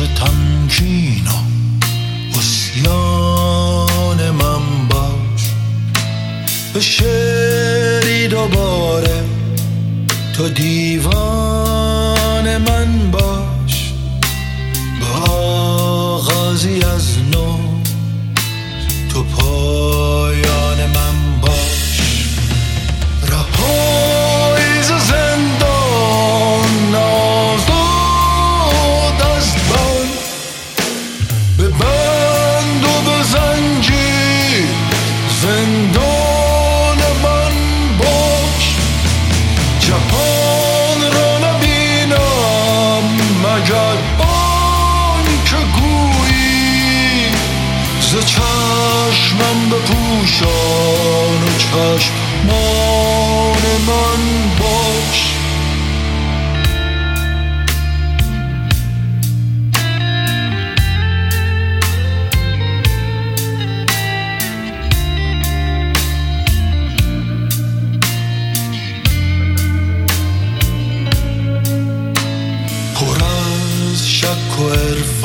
تمکین و عصیان من باش، به شعری دوباره تو دیوان من باش، به آغازی از نو تو پایان من باش. رهایی ز زندان آزاد از بند، به بند و به زنجیر زندان من باش. جهان را نبینم مگر آنکه گویی، ز چشمم بپوشان و چشمان من باش. پر از شک و عرفان